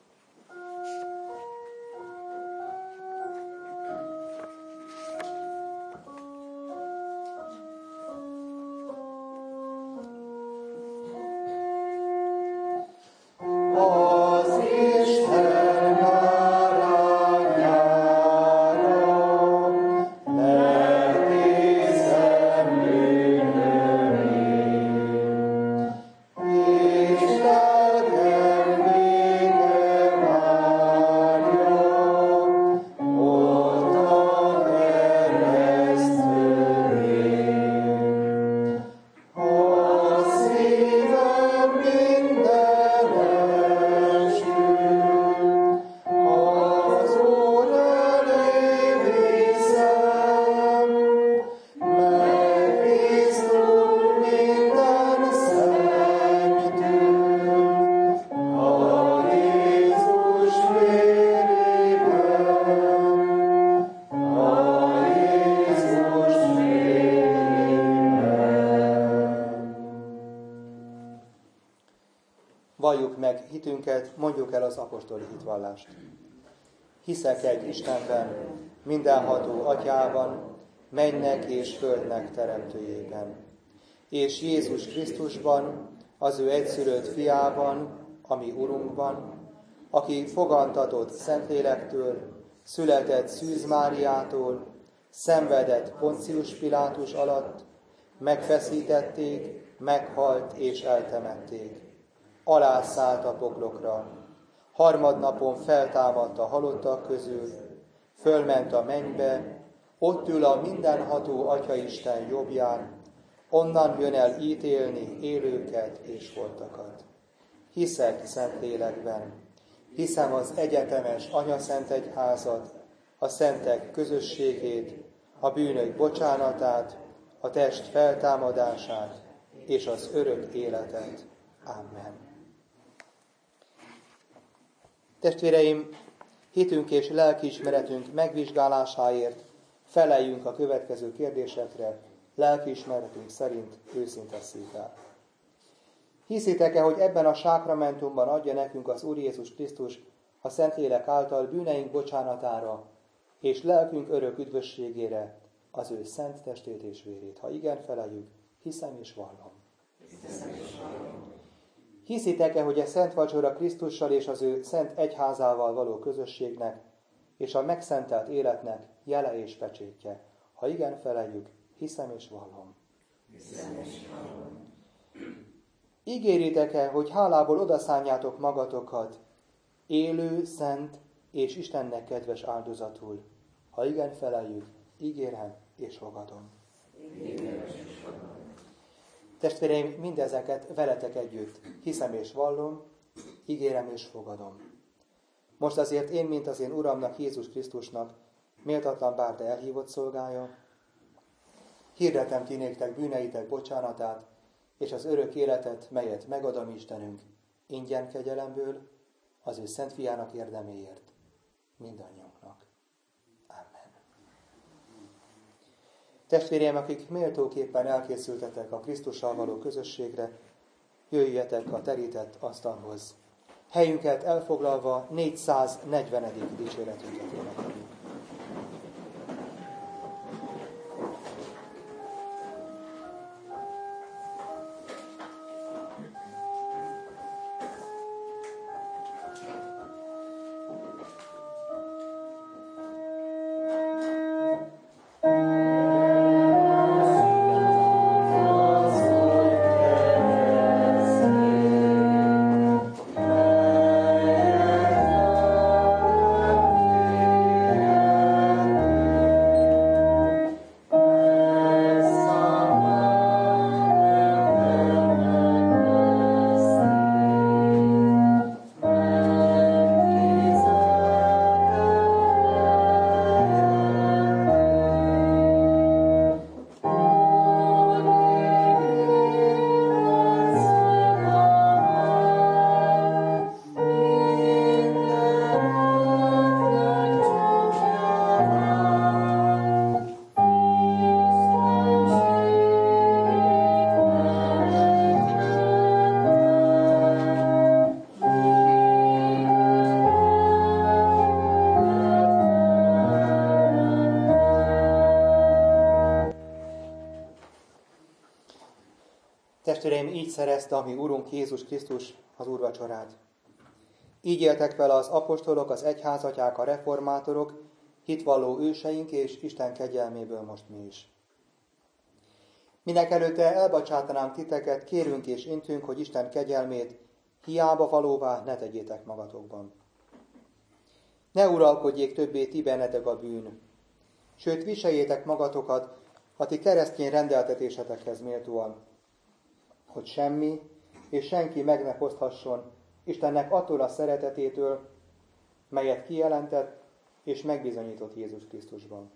Valljuk meg hitünket, mondjuk el az apostoli hitvallást. Hiszek egy Istenben, mindenható Atyában, mennynek és földnek teremtőjében, és Jézus Krisztusban, az ő egyszülött fiában, ami Urunkban, aki fogantatott Szentlélektől, született Szűz Máriától, szenvedett Poncius Pilátus alatt, megfeszítették, meghalt és eltemették. Alászállt a poklokra, harmadnapon feltámadt a halottak közül, fölment a mennybe, ott ül a mindenható Atyaisten jobbján, onnan jön el ítélni élőket és holtakat. Hiszek Szentlélekben, hiszem az egyetemes Anyaszent Egyházat, a szentek közösségét, a bűnök bocsánatát, a test feltámadását és az örök életet. Amen. Testvéreim, hitünk és lelkiismeretünk megvizsgálásáért feleljünk a következő kérdésekre, lelkiismeretünk szerint őszinte szívvel. Hiszitek-e, hogy ebben a sákramentumban adja nekünk az Úr Jézus Krisztus a Szentlélek által bűneink bocsánatára és lelkünk örök üdvösségére az ő szent testét és vérét? Ha igen, feleljük, hiszem és vallom. Hiszitek-e, hogy a Szent Vacsora Krisztussal és az ő szent egyházával való közösségnek és a megszentelt életnek jele és pecsétje? Ha igen, feleljük, hiszem és vallom. Ígéritek-e, hogy hálából odaszánjátok magatokat élő, szent és Istennek kedves áldozatul? Ha igen, feleljük, ígérem és fogadom. Testvéreim, mindezeket veletek együtt hiszem és vallom, ígérem és fogadom. Most azért én, mint az én Uramnak, Jézus Krisztusnak, méltatlan bár de elhívott szolgája, hirdetem ti néktek bűneitek bocsánatát, és az örök életet, melyet megad a mi Istenünk, ingyen kegyelemből, az ő szent fiának érdeméért, mindannyiunknak. Amen. Testvéreim, akik méltóképpen elkészültetek a Krisztussal való közösségre, jöjjetek a terített asztalhoz. Helyünket elfoglalva 440. dicséretünket énekeljük. Testvéreim, így szerezte a mi Urunk Jézus Krisztus az úrvacsorát. Így éltek vele az apostolok, az egyházatják, a reformátorok, hitvalló őseink és Isten kegyelméből most mi is. Mindenekelőtte elbocsátanánk titeket, kérünk és intünk, hogy Isten kegyelmét hiába valóvá ne tegyétek magatokban. Ne uralkodjék többé ti bennetek a bűn, sőt viseljétek magatokat a ti keresztény rendeltetésetekhez méltóan, hogy semmi és senki meg ne foszthasson Istennek attól a szeretetétől, melyet kijelentett és megbizonyított Jézus Krisztusban.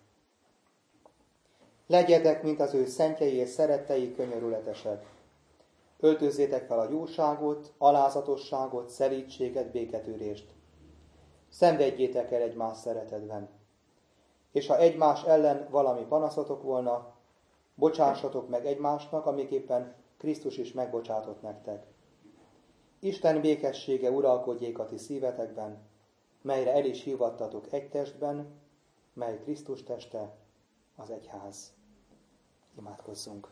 Legyetek, mint az ő szentjei és szerettei könyörületesek. Öltözzétek fel a jóságot, alázatosságot, szelídséget, béketűrést. Szenvedjétek el egymás szeretetben. És ha egymás ellen valami panaszotok volna, bocsássatok meg egymásnak, amiképpen Krisztus is megbocsátott nektek. Isten békessége uralkodjék a ti szívetekben, melyre el is hívattatok egy testben, mely Krisztus teste, az egyház. Imádkozzunk!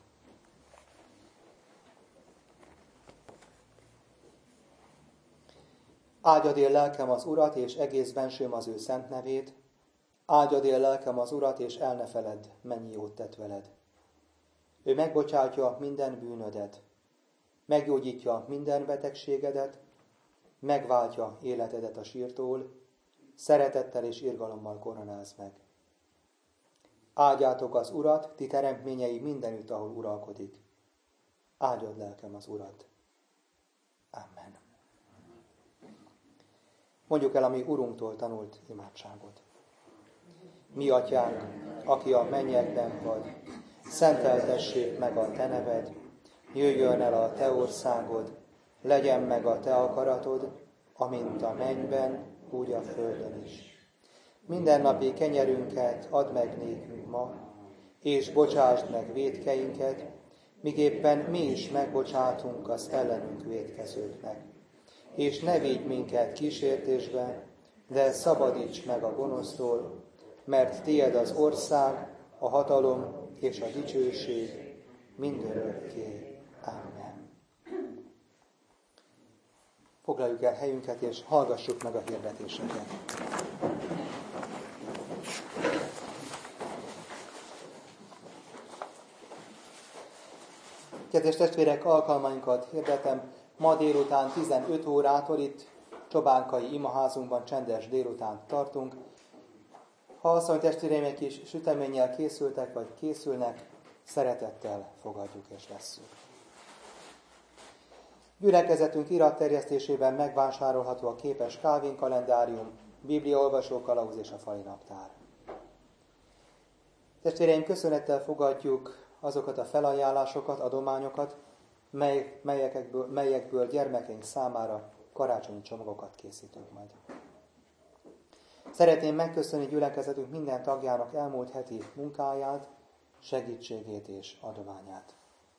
Áldjad él lelkem az Urat, és egész bensőm az ő szent nevét. Áldjad él lelkem az Urat, és el ne feledd, mennyi jót tett veled. Ő megbocsátja minden bűnödet, meggyógyítja minden betegségedet, megváltja életedet a sírtól, szeretettel és irgalommal koronáz meg. Áldjátok az Urat, ti teremtményei mindenütt, ahol uralkodik. Áldjad lelkem az Urat. Amen. Mondjuk el a mi Urunktól tanult imádságot. Mi atyánk, aki a mennyekben vagy, szenteltessék meg a te neved, jöjjön el a te országod, legyen meg a te akaratod, amint a mennyben, úgy a földön is. Mindennapi kenyerünket add meg nékünk ma, és bocsásd meg vétkeinket, miképpen mi is megbocsátunk az ellenünk vétkezőknek. És ne vigy minket kísértésbe, de szabadíts meg a gonosztól, mert tied az ország, a hatalom és a dicsőség mindörökké. Amen. Foglaljuk el helyünket, és hallgassuk meg a hirdetéseket. Kedves testvérek, alkalmainkat hirdetem. Ma délután 15 órától itt Csobánkai imaházunkban csendes délutánt tartunk. Ha asszony testvéreim is süteménnyel készültek, vagy készülnek, szeretettel fogadjuk és vesszük. Gyülekezetünk iratterjesztésében megvásárolható a képes Calvin kalendárium, Bibliaolvasó kalauz és a fali naptár. Testvéreim, köszönettel fogadjuk azokat a felajánlásokat, adományokat, melyekből gyermekeink számára karácsonyi csomagokat készítünk majd. Szeretném megköszönni gyülekezetünk minden tagjának elmúlt heti munkáját, segítségét és adományát.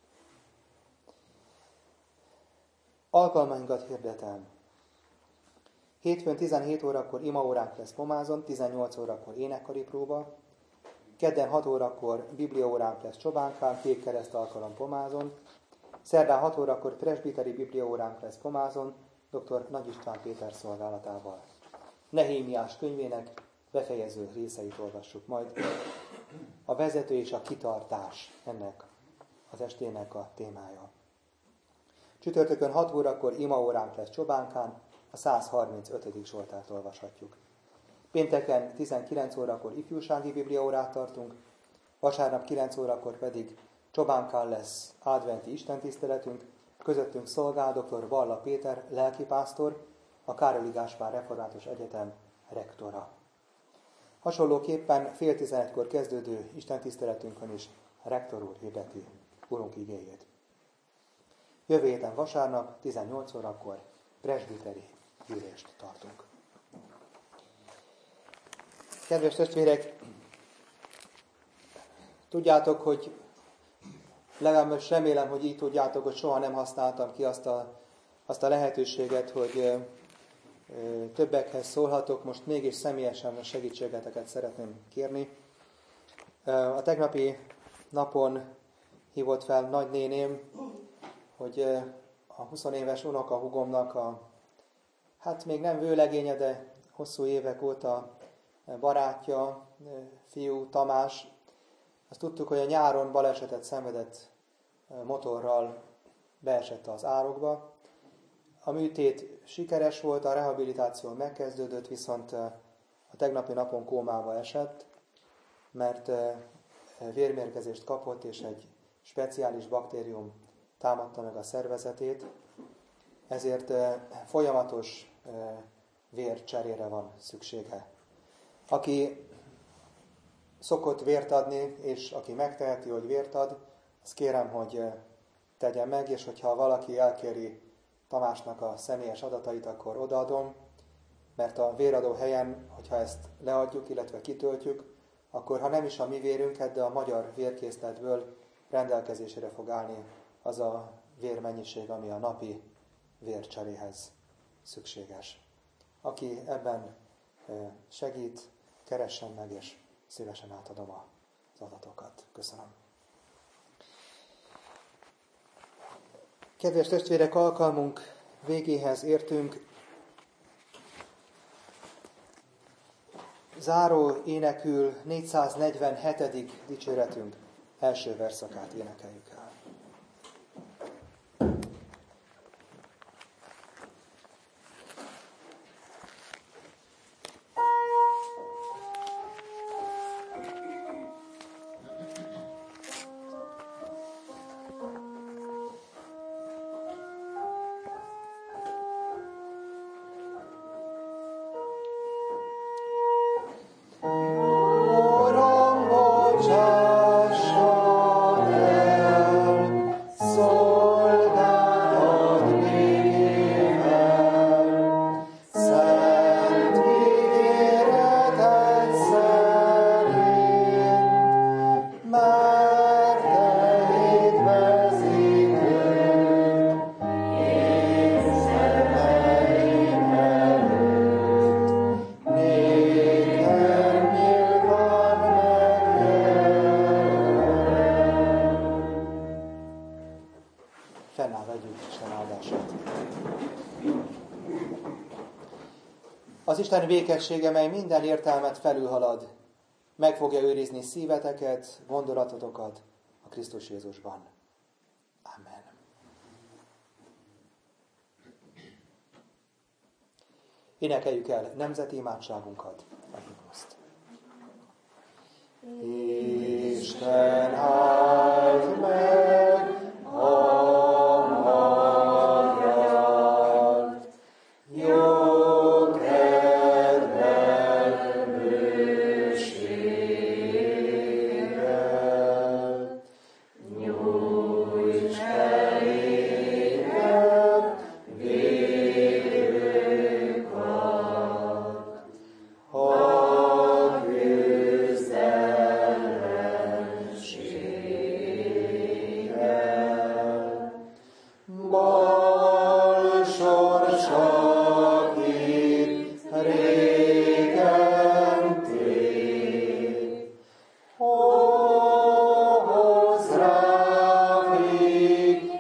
Alkalmainkat hirdetem. Hétfőn 17 órakor imaóránk lesz Pomázon, 18 órakor énekkari próba, kedden 6 órakor bibliaóránk lesz Csobánkán, Kék Kereszt alkalom Pomázon, szerdán 6 órakor presbiteri bibliaóránk lesz Pomázon, dr. Nagy István Péter szolgálatával. Nehémiás könyvének befejező részeit olvassuk majd. A vezető és a kitartás ennek az estének a témája. Csütörtökön 6 órakor imaóránk lesz Csobánkán, a 135. Zsoltárt olvashatjuk. Pénteken 19 órakor ifjúsági bibliaórát tartunk, vasárnap 9 órakor pedig Csobánkán lesz adventi istentiszteletünk, közöttünk szolgál dr. Balla Péter, lelkipásztor, a Károli Gáspár Református Egyetem rektora. Hasonlóképpen fél 11-kor kezdődő istentiszteletünkön is a rektor úr hirdeti Urunk igéjét. Jövő héten vasárnap 18 órakor presbiteri gyűlést tartunk. Kedves testvérek, tudjátok, hogy legalábbis remélem, hogy így tudjátok, hogy soha nem használtam ki azt a lehetőséget, hogy többekhez szólhatok, most mégis személyesen a segítségeteket szeretném kérni. A tegnapi napon hívott fel nagynéném, hogy a 20 éves unokahúgomnak hát még nem vőlegénye, de hosszú évek óta barátja, fiú Tamás. Azt tudtuk, hogy a nyáron balesetet szenvedett motorral, beesett az árokba. A műtét sikeres volt, a rehabilitáció megkezdődött, viszont a tegnapi napon kómába esett, mert vérmérgezést kapott, és egy speciális baktérium támadta meg a szervezetét, ezért folyamatos vércserére van szüksége. Aki szokott vért adni, és aki megteheti, hogy vért ad, azt kérem, hogy tegye meg, és hogyha valaki elkéri Tamásnak a személyes adatait, akkor odaadom, mert a véradó helyen, hogyha ezt leadjuk, illetve kitöltjük, akkor ha nem is a mi vérünket, de a magyar vérkészletből rendelkezésére fog állni az a vérmennyiség, ami a napi vércseréhez szükséges. Aki ebben segít, keressen meg, és szívesen átadom az adatokat. Köszönöm. Kedves testvérek, alkalmunk végéhez értünk. Záró énekül 447. dicséretünk első verszakát énekeljük el. Az Isten békessége, mely minden értelmet felülhalad, meg fogja őrizni szíveteket, gondolatotokat a Krisztus Jézusban. Amen. Énekeljük el nemzeti imádságunkat, a himnuszt. Isten áld meg a magyart, jó kedvel, bőséggel, nyújts elénket védőkat, a küzd ellenséggel. Bal sorsakit régen tép, hozz rávig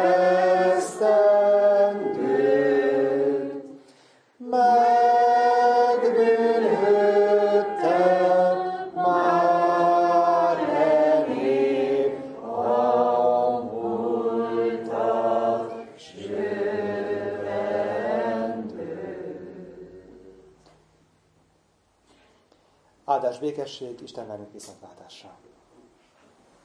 esztendőt, megbűnhődtek már elébb a múltat s jövendőt. Áldás békesség, Isten velünk viszontlátásra!